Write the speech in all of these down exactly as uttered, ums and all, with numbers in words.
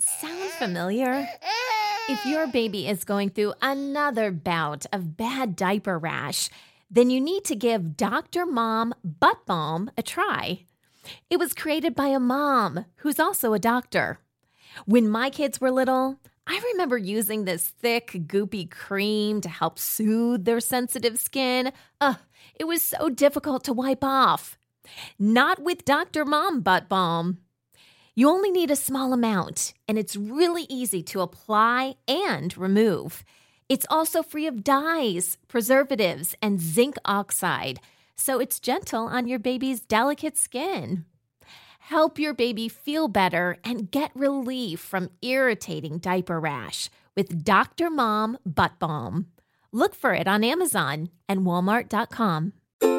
Sound familiar? If your baby is going through another bout of bad diaper rash, then you need to give Doctor Mom Butt Balm a try. It was created by a mom who's also a doctor. When my kids were little, I remember using this thick, goopy cream to help soothe their sensitive skin. Ugh, it was so difficult to wipe off. Not with Doctor Mom Butt Balm. You only need a small amount, and it's really easy to apply and remove. It's also free of dyes, preservatives, and zinc oxide, so it's gentle on your baby's delicate skin. Help your baby feel better and get relief from irritating diaper rash with Doctor Mom Butt Balm. Look for it on Amazon and Walmart dot com.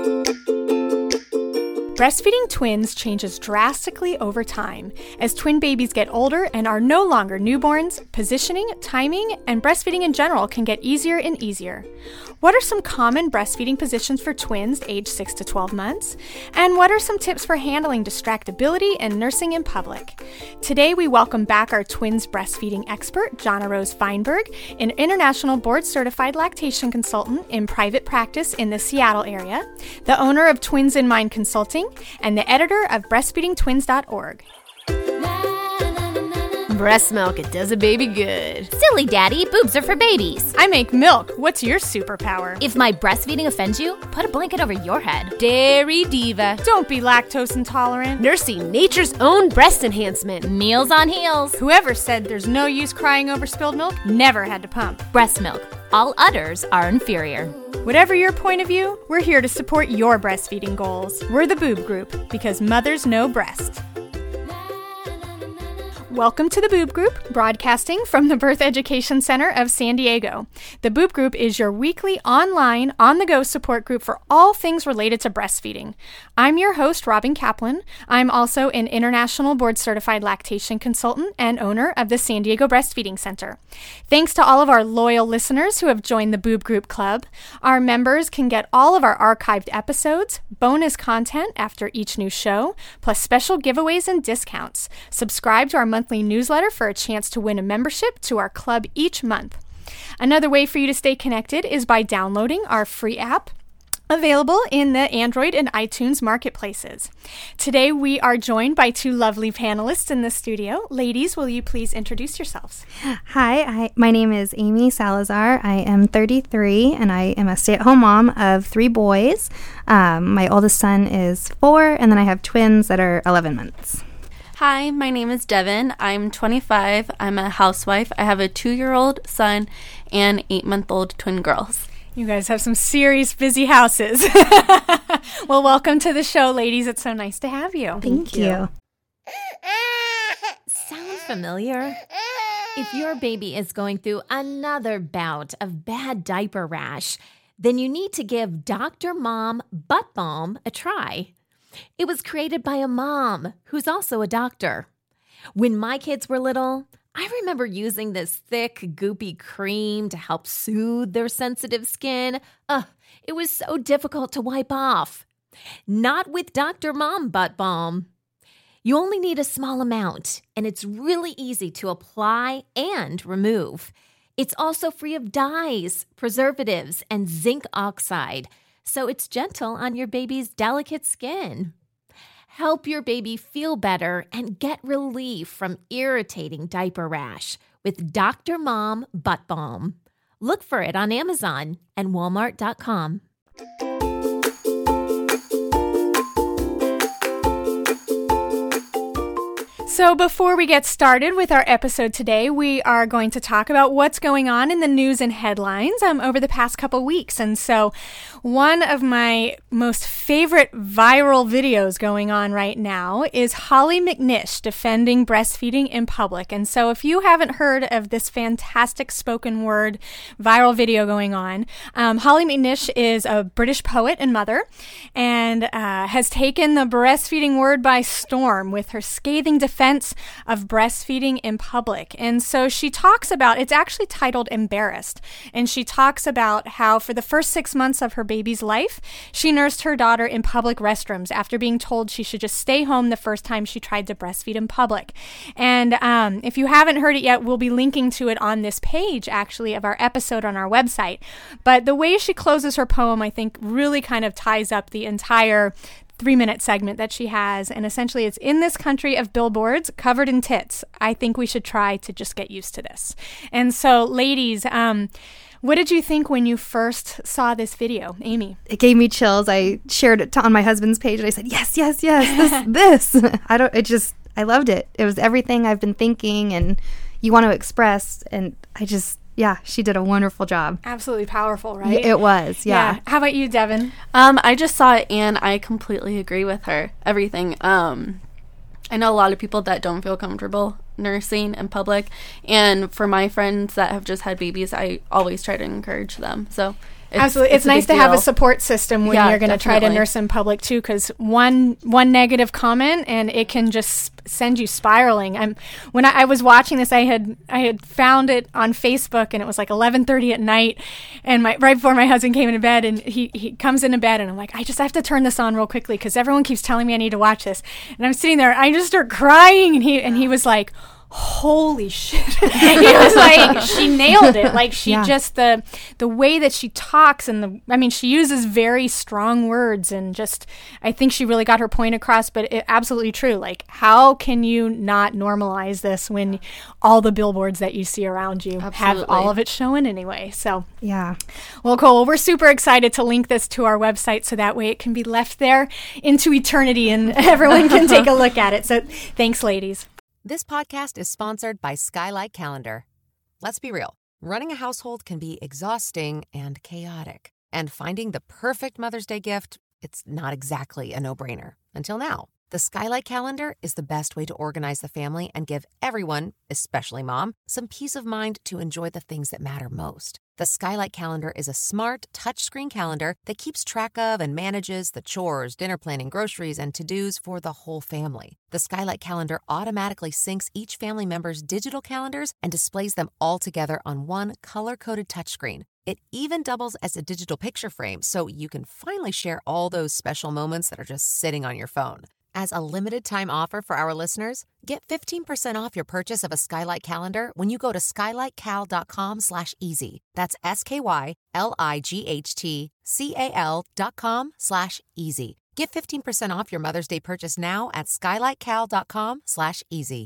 Breastfeeding twins changes drastically over time. As twin babies get older and are no longer newborns, positioning, timing, and breastfeeding in general can get easier and easier. What are some common breastfeeding positions for twins aged six to twelve months? And what are some tips for handling distractibility and nursing in public? Today, we welcome back our twins breastfeeding expert, Jonna Rose Feinberg, an international board-certified lactation consultant in private practice in the Seattle area, the owner of Twins in Mind Consulting, and the editor of breastfeeding twins dot org. Breast milk, it does a baby good. Silly daddy, boobs are for babies. I make milk. What's your superpower? If my breastfeeding offends you, put a blanket over your head. Dairy diva. Don't be lactose intolerant. Nursing nature's own breast enhancement. Meals on heels. Whoever said there's no use crying over spilled milk never had to pump. Breast milk. All udders are inferior. Whatever your point of view, we're here to support your breastfeeding goals. We're the Boob Group, because mothers know breast. Welcome to the Boob Group, broadcasting from the Birth Education Center of San Diego. The Boob Group is your weekly online, on-the-go support group for all things related to breastfeeding. I'm your host, Robin Kaplan. I'm also an international board-certified lactation consultant and owner of the San Diego Breastfeeding Center. Thanks to all of our loyal listeners who have joined the Boob Group Club. Our members can get all of our archived episodes, bonus content after each new show, plus special giveaways and discounts. Subscribe to our monthly monthly newsletter for a chance to win a membership to our club each month. Another way for you to stay connected is by downloading our free app, available in the Android and iTunes marketplaces. Today we are joined by two lovely panelists in the studio. Ladies, will you please introduce yourselves? Hi, I, my name is Amy Salazar. I am thirty-three and I am a stay-at-home mom of three boys. Um, my oldest son is four, and then I have twins that are eleven months. Hi, my name is Devin. I'm twenty-five. I'm a housewife. I have a two-year-old son and eight-month-old twin girls. You guys have some serious busy houses. Well, welcome to the show, ladies. It's so nice to have you. Thank, Thank you. you. Sound familiar? If your baby is going through another bout of bad diaper rash, then you need to give Doctor Mom Butt Balm a try. It was created by a mom who's also a doctor. When my kids were little, I remember using this thick, goopy cream to help soothe their sensitive skin. Ugh, it was so difficult to wipe off. Not with Doctor Mom Butt Balm. You only need a small amount, and it's really easy to apply and remove. It's also free of dyes, preservatives, and zinc oxide, so it's gentle on your baby's delicate skin. Help your baby feel better and get relief from irritating diaper rash with Doctor Mom Butt Balm. Look for it on Amazon and Walmart dot com. So before we get started with our episode today, we are going to talk about what's going on in the news and headlines um, over the past couple weeks. And so one of my most favorite viral videos going on right now is Holly McNish defending breastfeeding in public. And so if you haven't heard of this fantastic spoken word viral video going on, um, Holly McNish is a British poet and mother and uh, has taken the breastfeeding word by storm with her scathing defense defense of breastfeeding in public. And so she talks about, it's actually titled Embarrassed, and she talks about how for the first six months of her baby's life, she nursed her daughter in public restrooms after being told she should just stay home the first time she tried to breastfeed in public. And um, if you haven't heard it yet, we'll be linking to it on this page, actually, of our episode on our website. But the way she closes her poem, I think, really kind of ties up the entire three-minute segment that she has. And essentially, it's in this country of billboards covered in tits. I think we should try to just get used to this. And so, ladies, um, what did you think when you first saw this video, Amy? It gave me chills. I shared it to, on my husband's page, and I said, yes, yes, yes, this, this. I don't, it just, I loved it. It was everything I've been thinking and you want to express. And I just, yeah, she did a wonderful job. Absolutely powerful, right? It was, yeah. yeah. How about you, Devin? Um, I just saw it, and I completely agree with her. Everything. Um, I know a lot of people that don't feel comfortable nursing in public, and for my friends that have just had babies, I always try to encourage them. So it's, absolutely, it's, it's nice to deal. have a support system when yeah, you're going to try to definitely. nurse in public too, because one one negative comment and it can just send you spiraling. I'm when I, I was watching this, I had I had found it on Facebook, and it was like eleven thirty at night, and my right before my husband came into bed, and he he comes into bed, and I'm like, I just have to turn this on real quickly because everyone keeps telling me I need to watch this, and I'm sitting there, I just start crying, and he and he was like, holy shit. He was like, she nailed it. Like she Yeah. just, the the way that she talks, and the, I mean, she uses very strong words, and just, I think she really got her point across, but it, absolutely true. Like, how can you not normalize this when all the billboards that you see around you have Absolutely. all of it showing anyway? So, Yeah. well, cool. Well, we're super excited to link this to our website so that way it can be left there into eternity and everyone can take a look at it. So thanks, ladies. This podcast is sponsored by Skylight Calendar. Let's be real. Running a household can be exhausting and chaotic. And finding the perfect Mother's Day gift, it's not exactly a no-brainer. Until now. The Skylight Calendar is the best way to organize the family and give everyone, especially mom, some peace of mind to enjoy the things that matter most. The Skylight Calendar is a smart, touchscreen calendar that keeps track of and manages the chores, dinner planning, groceries, and to-dos for the whole family. The Skylight Calendar automatically syncs each family member's digital calendars and displays them all together on one color-coded touchscreen. It even doubles as a digital picture frame, so you can finally share all those special moments that are just sitting on your phone. As a limited-time offer for our listeners, get fifteen percent off your purchase of a Skylight Calendar when you go to skylightcal.com slash easy. That's S-K-Y-L-I-G-H-T-C-A-L dot com slash easy. Get fifteen percent off your Mother's Day purchase now at skylightcal.com slash easy.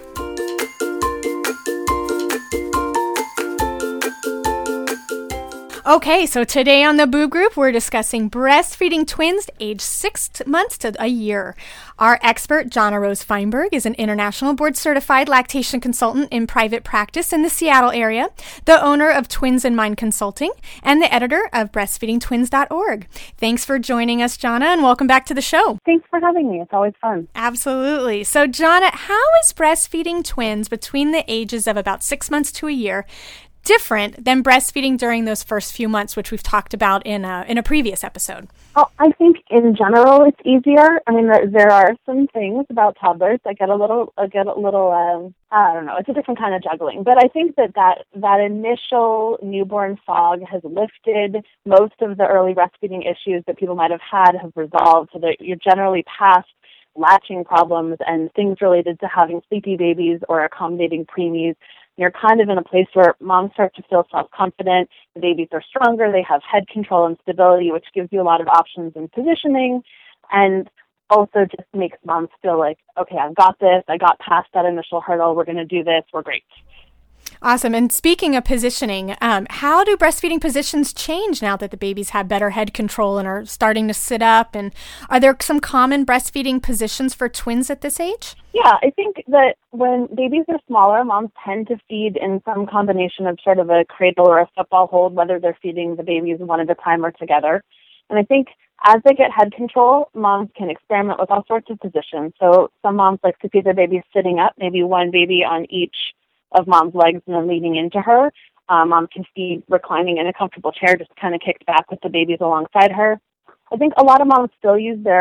Okay, so today on the Boob Group, we're discussing breastfeeding twins aged six t- months to a year. Our expert, Jonna Rose Feinberg, is an international board-certified lactation consultant in private practice in the Seattle area, the owner of Twins in Mind Consulting, and the editor of breastfeeding twins dot org. Thanks for joining us, Jonna, and welcome back to the show. Thanks for having me. It's always fun. Absolutely. So, Jonna, how is breastfeeding twins between the ages of about six months to a year different than breastfeeding during those first few months, which we've talked about in a, in a previous episode? Well, I think in general it's easier. I mean, there, there are some things about toddlers that get a little, uh, get a little, um, I don't know, it's a different kind of juggling. But I think that, that that initial newborn fog has lifted. Most of the early breastfeeding issues that people might have had have resolved, so that you're generally past latching problems and things related to having sleepy babies or accommodating preemies. You're kind of in a place where moms start to feel self-confident, the babies are stronger, they have head control and stability, which gives you a lot of options in positioning, and also just makes moms feel like, okay, I've got this, I got past that initial hurdle, we're going to do this, we're great. Awesome. And speaking of positioning, um, how do breastfeeding positions change now that the babies have better head control and are starting to sit up? And are there some common breastfeeding positions for twins at this age? Yeah, I think that when babies are smaller, moms tend to feed in some combination of sort of a cradle or a football hold, whether they're feeding the babies one at a time or together. And I think as they get head control, moms can experiment with all sorts of positions. So some moms like to feed their babies sitting up, maybe one baby on each of mom's legs and then leaning into her. Um, mom can feed reclining in a comfortable chair, just kind of kicked back with the babies alongside her. I think a lot of moms still use their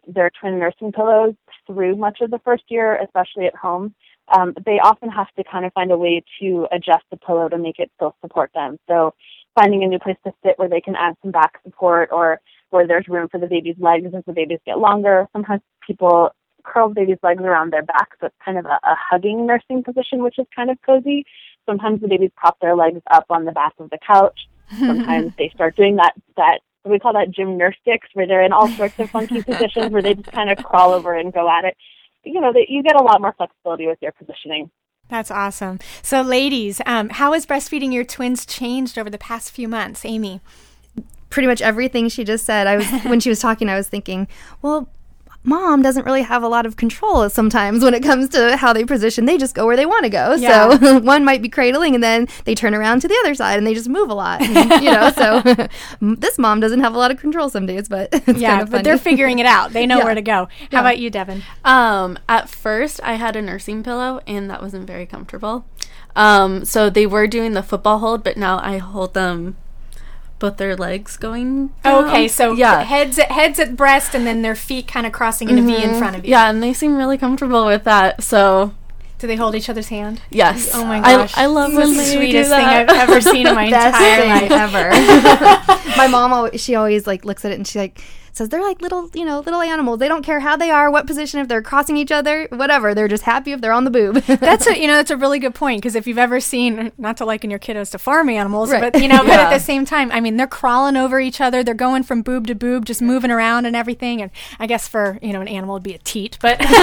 their twin nursing pillows through much of the first year, especially at home, um, they often have to kind of find a way to adjust the pillow to make it still support them. So finding a new place to sit where they can add some back support, or where there's room for the baby's legs as the babies get longer. Sometimes people curl the baby's legs around their back, so it's kind of a, a hugging nursing position, which is kind of cozy. Sometimes the babies prop their legs up on the back of the couch. Sometimes they start doing that, that we call that gymnastics, where they're in all sorts of funky positions where they just kind of crawl over and go at it. You know, that you get a lot more flexibility with your positioning. That's awesome. So ladies, um, how has breastfeeding your twins changed over the past few months? Amy? Pretty much everything she just said. I was when she was talking, I was thinking, well, Mom doesn't really have a lot of control sometimes when it comes to how they position. They just go where they want to go. Yeah. So one might be cradling and then they turn around to the other side and they just move a lot. And, you know, so this mom doesn't have a lot of control some days, but it's yeah, kind of but funny. They're figuring it out. They know Yeah. where to go. How Yeah. about you, Devin? Um, at first, I had a nursing pillow, and that wasn't very comfortable. Um, so they were doing the football hold, but now I hold them both their legs going down. Okay, so yeah. heads at, heads at breast, and then their feet kind of crossing in a V in front of you. Yeah, and they seem really comfortable with that. So Do they hold each other's hand? yes. Oh my gosh. I, I love It's when the they do sweetest thing that. I've ever seen in my Best entire thing life. ever. My mom, always, she always like looks at it and she like says they're like little, you know, little animals. They don't care how they are, what position, if they're crossing each other, whatever. They're just happy if they're on the boob. That's a you know that's a really good point, because if you've ever seen, not to liken your kiddos to farm animals, Right. but you know, but Yeah. at the same time, I mean, they're crawling over each other, they're going from boob to boob, just moving around and everything. And I guess for you know an animal it'd be a teat, but but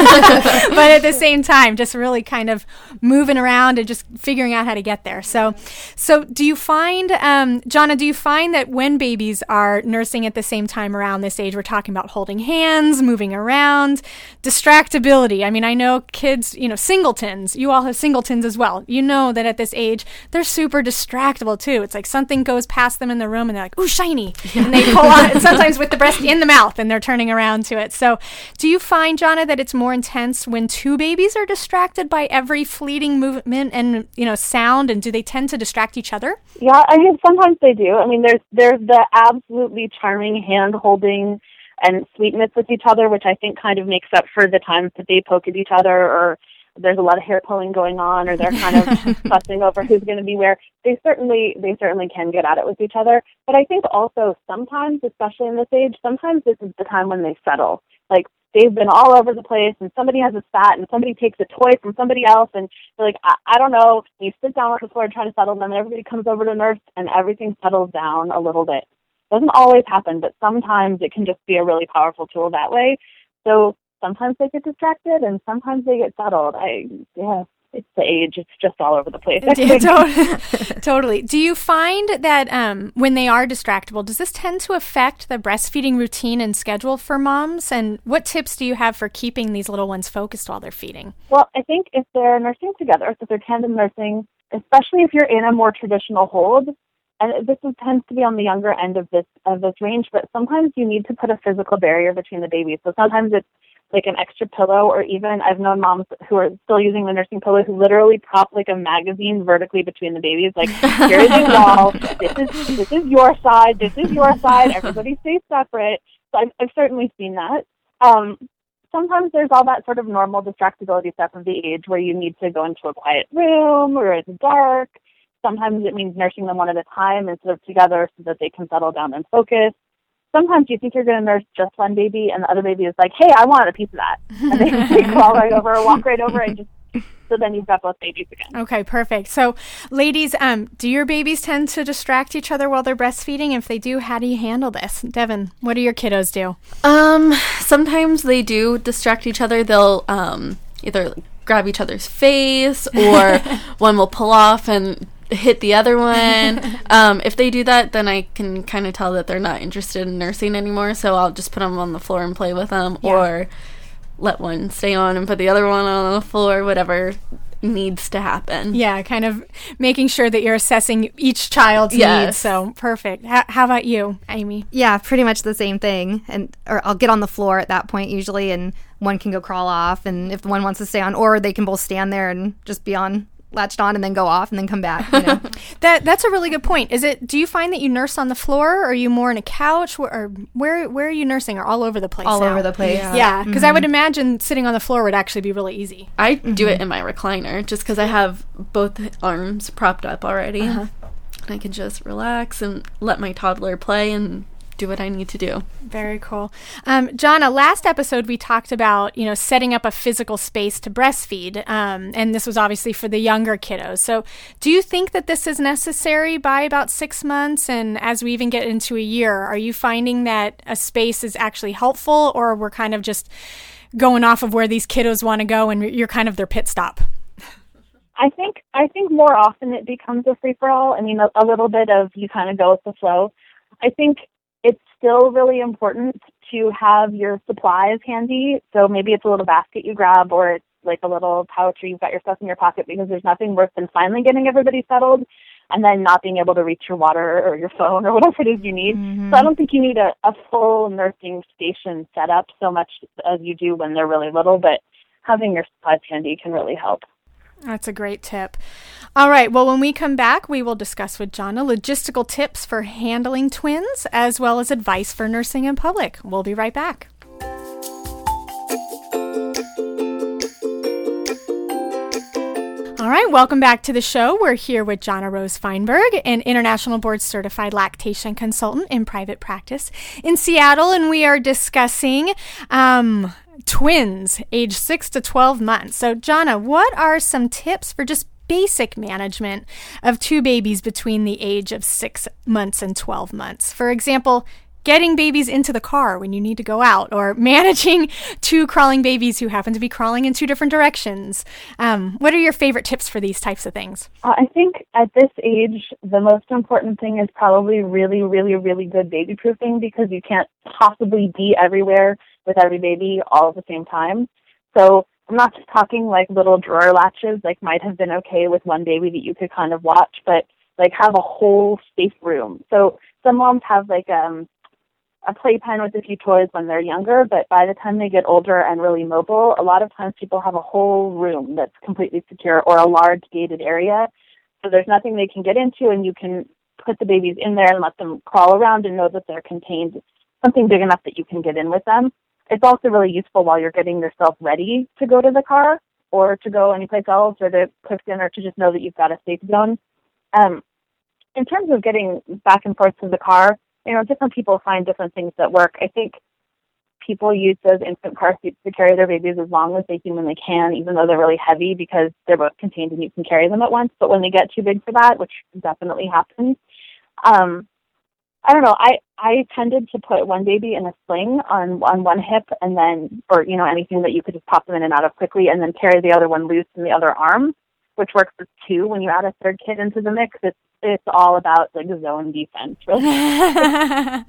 at the same time, just really kind of moving around and just figuring out how to get there. So so do you find, um, Jonna, do you find that when babies are nursing at the same time around this age, we're talking about holding hands, moving around, distractibility. I mean, I know kids, you know, singletons, you all have singletons as well. You know that at this age, they're super distractible too. It's like something goes past them in the room and they're like, ooh, shiny. And they pull on it, sometimes with the breast in the mouth, and they're turning around to it. So do you find, Jonna, that it's more intense when two babies are distracted by every fleeting movement and, you know, sound, and do they tend to distract each other? Yeah, I mean, sometimes they do. I mean, there's there's the absolutely charming hand-holding and sweetness with each other, which I think kind of makes up for the times that they poke at each other, or there's a lot of hair pulling going on, or they're kind of fussing over who's going to be where. They certainly they certainly can get at it with each other. But I think also sometimes, especially in this age, sometimes this is the time when they settle. Like, they've been all over the place, and somebody has a spat, and somebody takes a toy from somebody else, and they're like, I, I don't know. You sit down on the floor and try to settle them, and everybody comes over to nurse, and everything settles down a little bit. Doesn't always happen, but sometimes it can just be a really powerful tool that way. So sometimes they get distracted, and sometimes they get settled. I yeah, it's the age. It's just all over the place. Yeah, to- totally. Do you find that um, when they are distractible, does this tend to affect the breastfeeding routine and schedule for moms? And what tips do you have for keeping these little ones focused while they're feeding? Well, I think if they're nursing together, so if they're tandem nursing, especially if you're in a more traditional hold, and this is, tends to be on the younger end of this of this range, but sometimes you need to put a physical barrier between the babies. So sometimes it's like an extra pillow, or even I've known moms who are still using the nursing pillow who literally prop like a magazine vertically between the babies. Like, here is a wall. This is this is your side. This is your side. Everybody stay separate. So I've, I've certainly seen that. Um, sometimes there's all that sort of normal distractibility stuff of the age where you need to go into a quiet room or it's dark. Sometimes it means nursing them one at a time instead of together so that they can settle down and focus. Sometimes you think you're going to nurse just one baby, and the other baby is like, hey, I want a piece of that. And they, they crawl right over or walk right over, and just so then you've got both babies again. Okay, perfect. So, ladies, um, do your babies tend to distract each other while they're breastfeeding? If they do, how do you handle this? Devin, what do your kiddos do? Um, sometimes they do distract each other. They'll um either grab each other's face, or one will pull off and hit the other one. Um, if they do that, then I can kind of tell that they're not interested in nursing anymore, so I'll just put them on the floor and play with them, Yeah. or let one stay on and put the other one on the floor, whatever needs to happen. Yeah, kind of making sure that you're assessing each child's Yes. needs. So, perfect. H- how about you, Amy? Yeah, pretty much the same thing. And or I'll get on the floor at that point usually, and one can go crawl off, and if one wants to stay on, or they can both stand there and just be on latched on and then go off and then come back. You know? that that's a really good point. Is it? Do you find that you nurse on the floor, or are you more in a couch, or, or where where are you nursing? Or all over the place? All now? over the place. Yeah, because mm-hmm. I would imagine sitting on the floor would actually be really easy. I mm-hmm. do it in my recliner just because I have both arms propped up already, uh-huh. and I can just relax and let my toddler play and do what I need to do. Very cool. Um, Jonna, last episode we talked about, you know, setting up a physical space to breastfeed. Um, and this was obviously for the younger kiddos. So do you think that this is necessary by about six months? And as we even get into a year, are you finding that a space is actually helpful, or we're kind of just going off of where these kiddos want to go and you're kind of their pit stop? I think, I think more often it becomes a free-for-all. I mean, a, a little bit of you kind of go with the flow. I think it's still really important to have your supplies handy. So maybe it's a little basket you grab, or it's like a little pouch, or you've got your stuff in your pocket, because there's nothing worse than finally getting everybody settled and then not being able to reach your water or your phone or whatever it is you need. Mm-hmm. So I don't think you need a, a full nursing station set up so much as you do when they're really little, but having your supplies handy can really help. That's a great tip. All right. Well, when we come back, we will discuss with Jonna logistical tips for handling twins, as well as advice for nursing in public. We'll be right back. All right, welcome back to the show. We're here with Jonna Rose Feinberg, an international board certified lactation consultant in private practice in Seattle, and we are discussing um, twins age six to twelve months. So, Jonna, what are some tips for just basic management of two babies between the age of six months and twelve months? For example, getting babies into the car when you need to go out, or managing two crawling babies who happen to be crawling in two different directions. Um, what are your favorite tips for these types of things? Uh, I think at this age, the most important thing is probably really, really, really good baby proofing, because you can't possibly be everywhere with every baby all at the same time. So I'm not just talking like little drawer latches, like might have been okay with one baby that you could kind of watch, but like have a whole safe room. So some moms have like um a playpen with a few toys when they're younger, but by the time they get older and really mobile, a lot of times people have a whole room that's completely secure, or a large gated area. So there's nothing they can get into, and you can put the babies in there and let them crawl around and know that they're contained, something big enough that you can get in with them. It's also really useful while you're getting yourself ready to go to the car or to go anyplace else, or to cook dinner, to just know that you've got a safe zone. Um, in terms of getting back and forth to the car, you know, different people find different things that work. I think people use those infant car seats to carry their babies as long as they humanly can, even though they're really heavy, because they're both contained and you can carry them at once. But when they get too big for that, which definitely happens, um, I don't know, I, I tended to put one baby in a sling on, on one hip, and then, or, you know, anything that you could just pop them in and out of quickly, and then carry the other one loose in the other arm, which works for two. When you add a third kid into the mix, it's it's all about like zone defense, really. I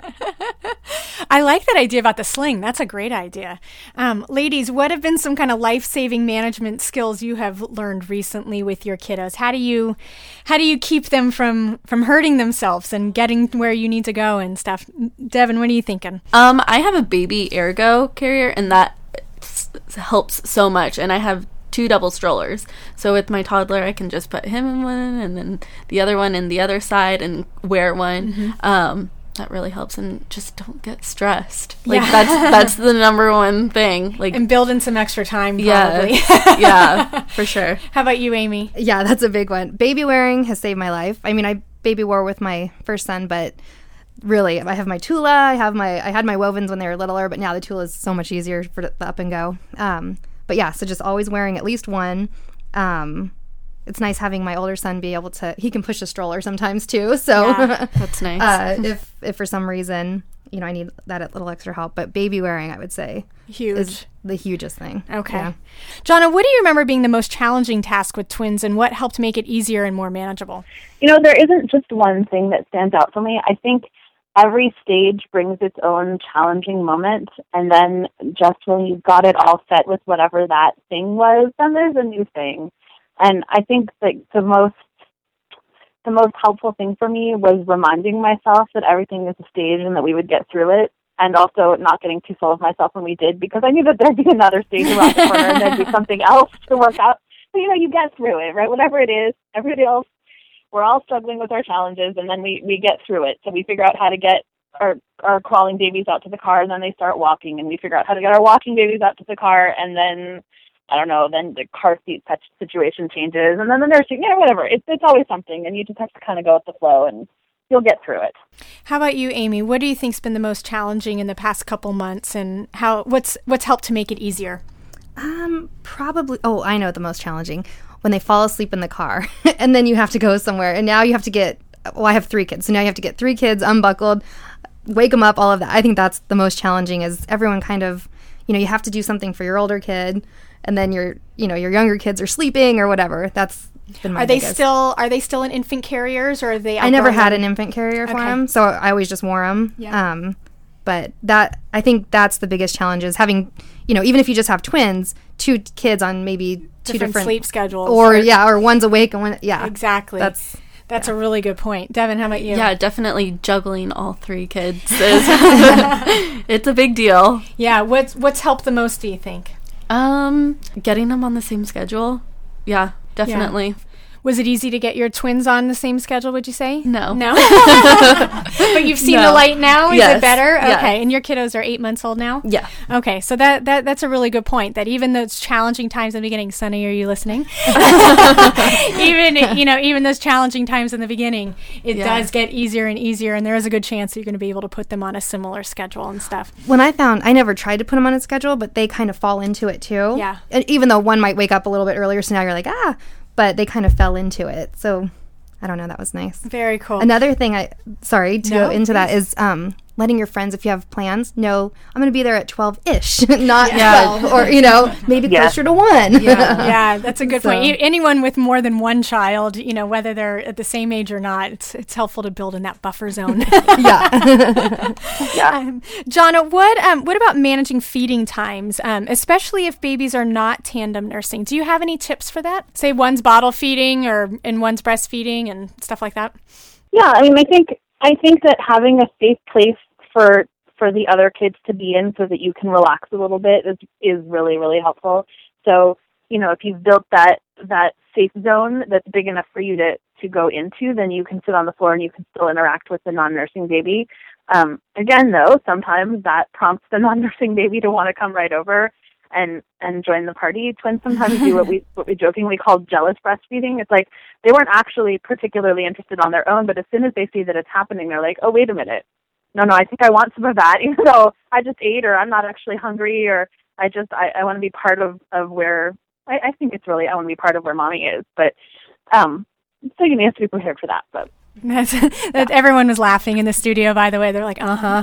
like that idea about the sling. That's a great idea. Um, ladies, what have been some kind of life-saving management skills you have learned recently with your kiddos? How do you how do you keep them from from hurting themselves and getting where you need to go and stuff? Devin, what are you thinking? Um, I have a baby Ergo carrier, and that s- helps so much. And I have two double strollers. So with my toddler, I can just put him in one and then the other one in the other side and wear one. Mm-hmm. Um, that really helps, and just don't get stressed. Like yeah. that's that's the number one thing. Like, and build in some extra time, probably. Yeah, yeah, for sure. How about you, Amy? Yeah, that's a big one. Baby wearing has saved my life. I mean, I baby wore with my first son, but really, I have my Tula. I have my I had my Wovens when they were littler, but now the Tula is so much easier for the up and go. Um, But yeah, so just always wearing at least one. Um, it's nice having my older son be able to, he can push a stroller sometimes too. So yeah, that's nice. uh, if, if for some reason, you know, I need that little extra help. But baby wearing, I would say, huge, is the hugest thing. Okay. Yeah. Jonna, what do you remember being the most challenging task with twins, and what helped make it easier and more manageable? You know, there isn't just one thing that stands out for me. I think every stage brings its own challenging moment, and then just when you've got it all set with whatever that thing was, then there's a new thing. And I think that the most the most helpful thing for me was reminding myself that everything is a stage and that we would get through it, and also not getting too full of myself when we did, because I knew that there'd be another stage around the corner and there'd be something else to work out So, you know, you get through it, right? Whatever it is, everybody else, we're all struggling with our challenges, and then we, we get through it. So we figure out how to get our, our crawling babies out to the car, and then they start walking, and we figure out how to get our walking babies out to the car, and then, I don't know, then the car seat situation changes, and then the nursing, you know, whatever. It's, it's always something, and you just have to kind of go with the flow, and you'll get through it. How about you, Amy? What do you think's been the most challenging in the past couple months, and how what's what's helped to make it easier? Um, probably, oh, I know the most challenging. When they fall asleep in the car, and then you have to go somewhere, and now you have to get, well, I have three kids, so now you have to get three kids unbuckled, wake them up, all of that. I think that's the most challenging, is everyone kind of, you know, you have to do something for your older kid, and then your, you know, your younger kids are sleeping or whatever. That's been my Are they biggest. still Are they still in infant carriers, or are they? I never had them? an infant carrier for Okay. them, so I always just wore them. Yeah. Um, but that, I think that's the biggest challenge, is having, you know, even if you just have twins, two kids on maybe two different, different sleep schedules, or, or yeah, or one's awake and one, yeah, exactly. That's That's a really good point. Devin, how about you? Yeah, definitely juggling all three kids is it's a big deal. Yeah, what's what's helped the most, do you think? Um, getting them on the same schedule. Yeah, definitely. Was it easy to get your twins on the same schedule, would you say? No. No? But you've seen No. the light now? Is Yes. it better? Yes. Okay, and your kiddos are eight months old now? Yeah. Okay, so that, that that's a really good point, that even those challenging times in the beginning, Sunny, are you listening? even, you know, even those challenging times in the beginning, it Yeah. does get easier and easier, and there is a good chance that you're going to be able to put them on a similar schedule and stuff. when I found, I never tried to put them on a schedule, but they kind of fall into it too. Yeah. And even though one might wake up a little bit earlier, so now you're like, ah, but they kind of fell into it. So I don't know, that was nice. Very cool. Another thing I, sorry to No, go into that, is um, letting your friends, if you have plans, know I'm going to be there at twelve-ish, not Yeah. twelve, or, you know, maybe Yeah. closer to one. Yeah, yeah, that's a good So- point. E- Anyone with more than one child, you know, whether they're at the same age or not, it's it's helpful to build in that buffer zone. yeah. um, Jonna, what um, what about managing feeding times, um, especially if babies are not tandem nursing? Do you have any tips for that? Say one's bottle feeding or and one's breastfeeding and stuff like that. Yeah, I mean, I think I think that having a safe place for for the other kids to be in, so that you can relax a little bit, is is really really helpful. So, you know, if you've built that that safe zone that's big enough for you to to go into, then you can sit on the floor and you can still interact with the non-nursing baby. Um, again, though, sometimes that prompts the non-nursing baby to want to come right over and and join the party. Twins sometimes do what we what we jokingly call jealous breastfeeding. It's like they weren't actually particularly interested on their own, but as soon as they see that it's happening, they're like, oh, wait a minute. No, no, I think I want some of that, even though I just ate, or I'm not actually hungry, or I just, I, I want to be part of, of where, I, I think it's really, I want to be part of where mommy is. But, um, so you have to be prepared for that. But That's, that everyone was laughing in the studio, by the way. They're like, uh-huh.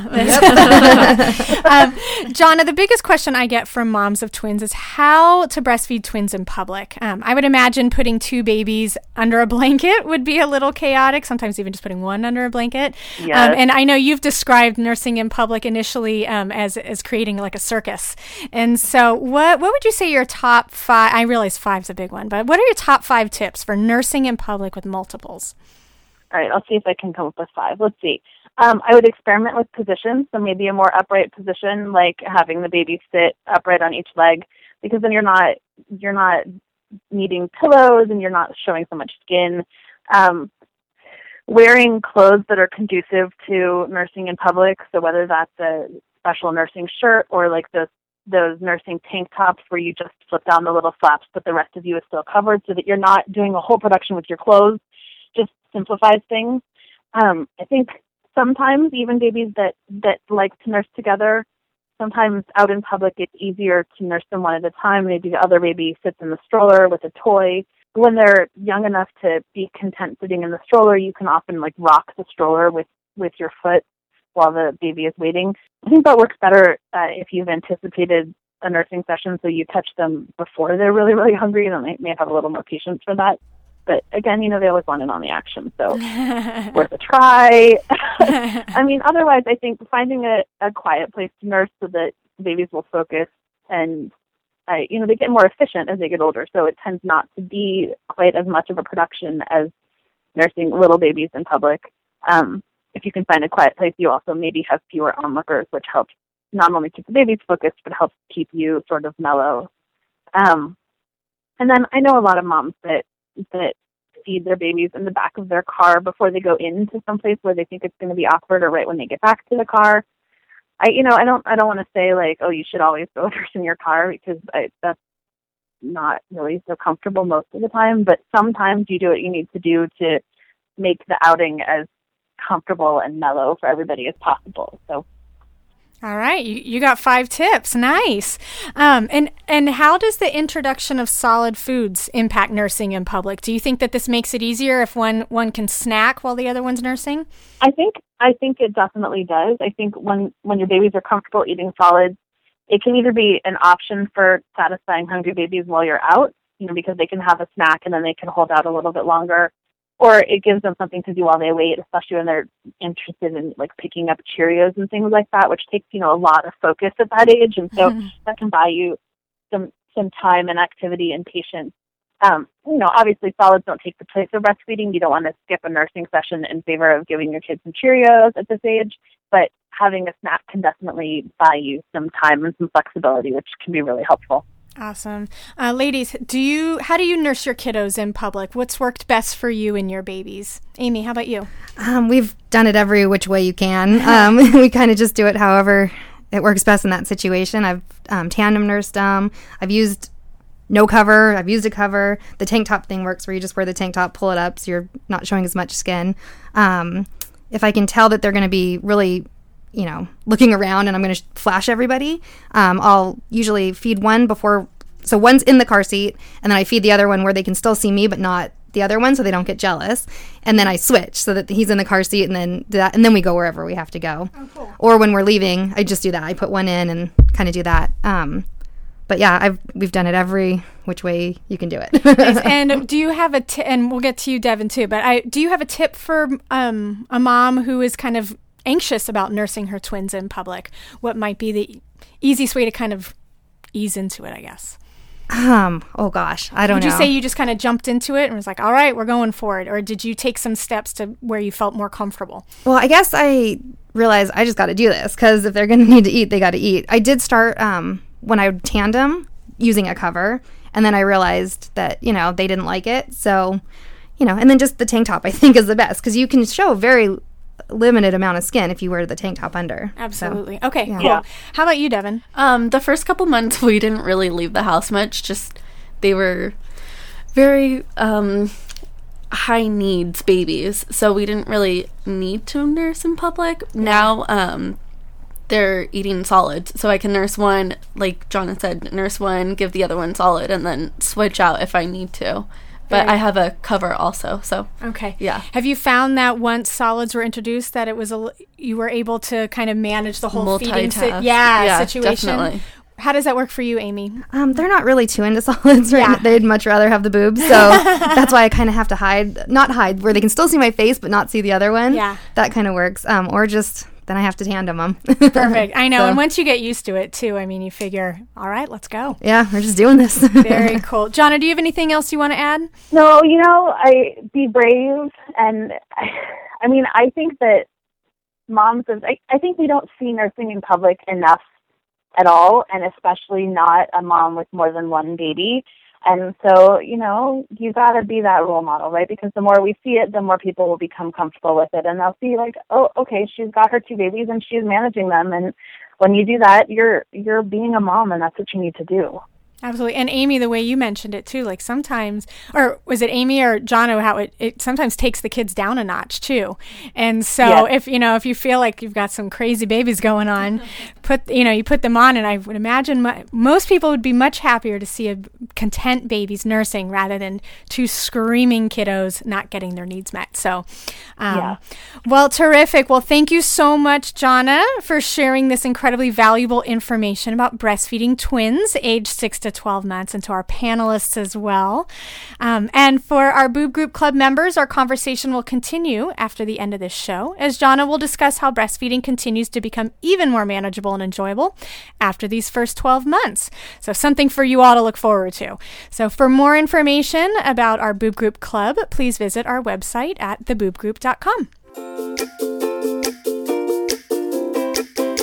um, Jonna, the biggest question I get from moms of twins is how to breastfeed twins in public. Um, I would imagine putting two babies under a blanket would be a little chaotic, sometimes even just putting one under a blanket. Yes. Um, and I know you've described nursing in public initially um, as, as creating like a circus. And so what, what would you say your top five, I realize five's a big one, but what are your top five tips for nursing in public with multiples? all right, I'll see if I can come up with five. Let's see. Um, I would experiment with positions, so maybe a more upright position, like having the baby sit upright on each leg, because then you're not you're not needing pillows and you're not showing so much skin. Um, wearing clothes that are conducive to nursing in public, so whether that's a special nursing shirt or like those those nursing tank tops where you just flip down the little flaps, but the rest of you is still covered, so that you're not doing a whole production with your clothes. Just simplifies things. Um, I think sometimes even babies that, that like to nurse together, sometimes out in public it's easier to nurse them one at a time. Maybe the other baby sits in the stroller with a toy. When they're young enough to be content sitting in the stroller, you can often like rock the stroller with, with your foot while the baby is waiting. I think that works better uh, if you've anticipated a nursing session, so you touch them before they're really, really hungry, and they may have a little more patience for that. But again, you know, they always want in on the action, so worth a try. I mean, otherwise, I think finding a, a quiet place to nurse so that babies will focus, and, uh, you know, they get more efficient as they get older, so it tends not to be quite as much of a production as nursing little babies in public. Um, if you can find a quiet place, you also maybe have fewer onlookers, which helps not only keep the babies focused, but helps keep you sort of mellow. Um, And then I know a lot of moms that that feed their babies in the back of their car before they go into some place where they think it's going to be awkward, or right when they get back to the car. I, you know, I don't, I don't want to say like, oh, you should always go nurse in your car, because I, that's not really so comfortable most of the time. But sometimes you do what you need to do to make the outing as comfortable and mellow for everybody as possible. So. All right, you, you got five tips. Nice. Um, and and how does the introduction of solid foods impact nursing in public? Do you think that this makes it easier if one one can snack while the other one's nursing? I think I think it definitely does. I think when when your babies are comfortable eating solids, it can either be an option for satisfying hungry babies while you're out, you know, because they can have a snack and then they can hold out a little bit longer. Or it gives them something to do while they wait, especially when they're interested in like picking up Cheerios and things like that, which takes, you know, a lot of focus at that age. And so mm-hmm. that can buy you some some time and activity and patience. Um, you know, obviously solids don't take the place of breastfeeding. You don't want to skip a nursing session in favor of giving your kids some Cheerios at this age, but having a snack can definitely buy you some time and some flexibility, which can be really helpful. Awesome. Uh, ladies, do you, how do you nurse your kiddos in public? What's worked best for you and your babies? Amy, how about you? Um, we've done it every which way you can. Um, we kind of just do it however it works best in that situation. I've um, tandem nursed them. I've used no cover. I've used a cover. The tank top thing works where you just wear the tank top, pull it up so you're not showing as much skin. Um, if I can tell that they're going to be really you know, looking around and I'm going to flash everybody, um, I'll usually feed one before, so one's in the car seat, and then I feed the other one where they can still see me, but not the other one, so they don't get jealous. And then I switch so that he's in the car seat, and then that, and then we go wherever we have to go. Oh, cool. Or when we're leaving, I just do that. I put one in and kind of do that. Um, but yeah, I've we've done it every which way you can do it. Nice. And do you have a t- and we'll get to you, Devin, too. But I do you have a tip for um, a mom who is kind of anxious about nursing her twins in public? What might be the easiest way to kind of ease into it, I guess? Um, oh gosh, I don't Would know. Would you say you just kind of jumped into it and was like, all right, we're going for it? Or did you take some steps to where you felt more comfortable? Well, I guess I realized I just got to do this because if they're going to need to eat, they got to eat. I did start um, when I would tandem using a cover, and then I realized that, you know, they didn't like it. So, you know, and then just the tank top I think is the best because you can show very limited amount of skin if you wear the tank top under. Absolutely. So, okay, yeah. cool. Yeah. How about you, Devin? Um, the first couple months we didn't really leave the house much. Just they were very um, high needs babies, so we didn't really need to nurse in public. Yeah. Now um, they're eating solids, so I can nurse one, like Jonna said, nurse one, give the other one solid, and then switch out if I need to. But I have a cover also, so. Okay. Yeah. Have you found that once solids were introduced that it was a, you were able to kind of manage the whole feeding si- yeah, yeah, situation? Definitely. How does that work for you, Amy? Um, they're not really too into solids, right? Yeah. They'd much rather have the boobs, so that's why I kind of have to hide, not hide, where they can still see my face but not see the other one. Yeah. That kind of works. Um, or just... then I have to tandem them. Perfect. I know. So. And once you get used to it, too, I mean, you figure, all right, let's go. Yeah, we're just doing this. Very cool. Jonna, do you have anything else you want to add? No, you know, I be brave. And, I, I mean, I think that moms, of, I, I think we don't see nursing in public enough at all, and especially not a mom with more than one baby. And so, you know, you got to be that role model, right? Because the more we see it, the more people will become comfortable with it. And they'll see like, oh, okay, she's got her two babies and she's managing them. And when you do that, you're you're being a mom, and that's what you need to do. Absolutely. And Amy, the way you mentioned it too, like sometimes, or was it Amy or Jonna, how it, it sometimes takes the kids down a notch too. And so yes. if, you know, if you feel like you've got some crazy babies going on, put, you know, you put them on, and I would imagine my, most people would be much happier to see a content babies nursing rather than two screaming kiddos not getting their needs met. So, um, yeah. Well, terrific. Well, thank you so much, Jonna, for sharing this incredibly valuable information about breastfeeding twins age six to twelve months, and to our panelists as well. Um, and for our Boob Group Club members, our conversation will continue after the end of this show, as Jonna will discuss how breastfeeding continues to become even more manageable and enjoyable after these first twelve months. So something for you all to look forward to. So for more information about our Boob Group Club, please visit our website at the boob group dot com.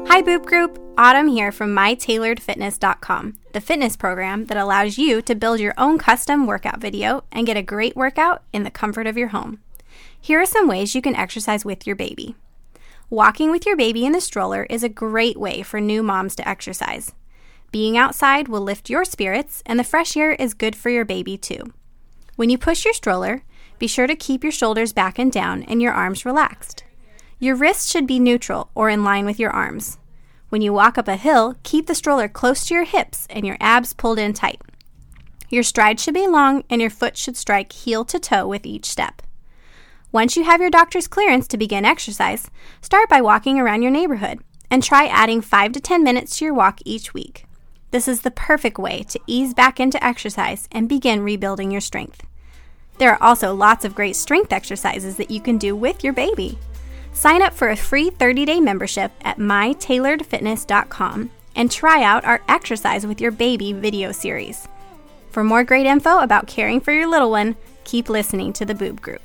Hi Boob Group, Autumn here from my tailored fitness dot com, the fitness program that allows you to build your own custom workout video and get a great workout in the comfort of your home. Here are some ways you can exercise with your baby. Walking with your baby in the stroller is a great way for new moms to exercise. Being outside will lift your spirits, and the fresh air is good for your baby too. When you push your stroller, be sure to keep your shoulders back and down and your arms relaxed. Your wrists should be neutral or in line with your arms. When you walk up a hill, keep the stroller close to your hips and your abs pulled in tight. Your stride should be long and your foot should strike heel to toe with each step. Once you have your doctor's clearance to begin exercise, start by walking around your neighborhood and try adding five to ten minutes to your walk each week. This is the perfect way to ease back into exercise and begin rebuilding your strength. There are also lots of great strength exercises that you can do with your baby. Sign up for a free thirty-day membership at my tailored fitness dot com and try out our Exercise with Your Baby video series. For more great info about caring for your little one, keep listening to the Boob Group.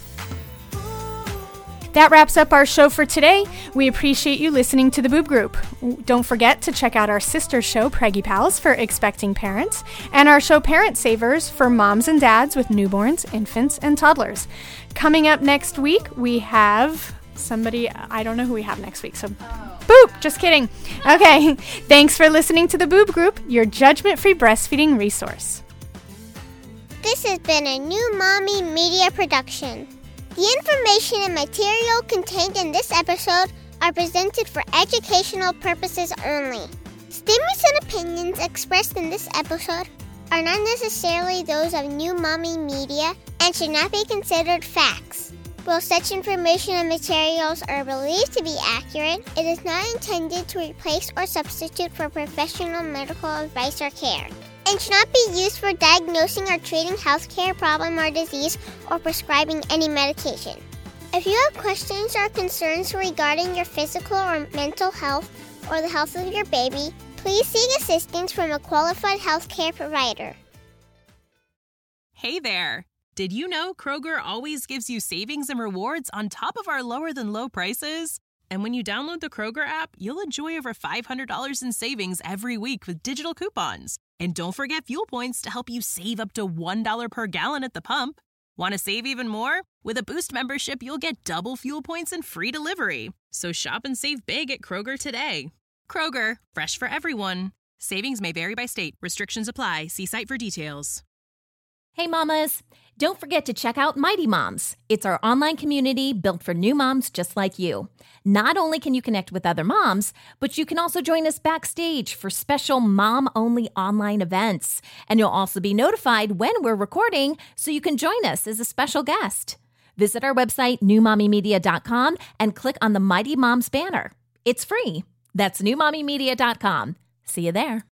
That wraps up our show for today. We appreciate you listening to the Boob Group. Don't forget to check out our sister show, Preggy Pals, for expecting parents, and our show Parent Savers for moms and dads with newborns, infants, and toddlers. Coming up next week, we have somebody, I don't know who we have next week, so boop, just kidding. Okay, thanks for listening to the Boob Group, your judgment-free breastfeeding resource. This has been a New Mommy Media production. The information and material contained in this episode are presented for educational purposes only. Statements and opinions expressed in this episode are not necessarily those of New Mommy Media and should not be considered facts. While such information and materials are believed to be accurate, it is not intended to replace or substitute for professional medical advice or care, and should not be used for diagnosing or treating healthcare problem or disease or prescribing any medication. If you have questions or concerns regarding your physical or mental health or the health of your baby, please seek assistance from a qualified healthcare provider. Hey there! Did you know Kroger always gives you savings and rewards on top of our lower-than-low prices? And when you download the Kroger app, you'll enjoy over five hundred dollars in savings every week with digital coupons. And don't forget fuel points to help you save up to one dollar per gallon at the pump. Want to save even more? With a Boost membership, you'll get double fuel points and free delivery. So shop and save big at Kroger today. Kroger, fresh for everyone. Savings may vary by state. Restrictions apply. See site for details. Hey mamas, don't forget to check out Mighty Moms. It's our online community built for new moms just like you. Not only can you connect with other moms, but you can also join us backstage for special mom-only online events. And you'll also be notified when we're recording so you can join us as a special guest. Visit our website, new mommy media dot com, and click on the Mighty Moms banner. It's free. That's new mommy media dot com. See you there.